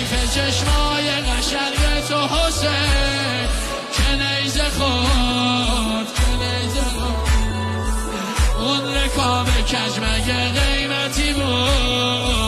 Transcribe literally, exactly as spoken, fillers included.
حیف چشمای قشنگ تو حسین که نیزه خود که نیزه خود اون رکاب کج مگه قیمتی بود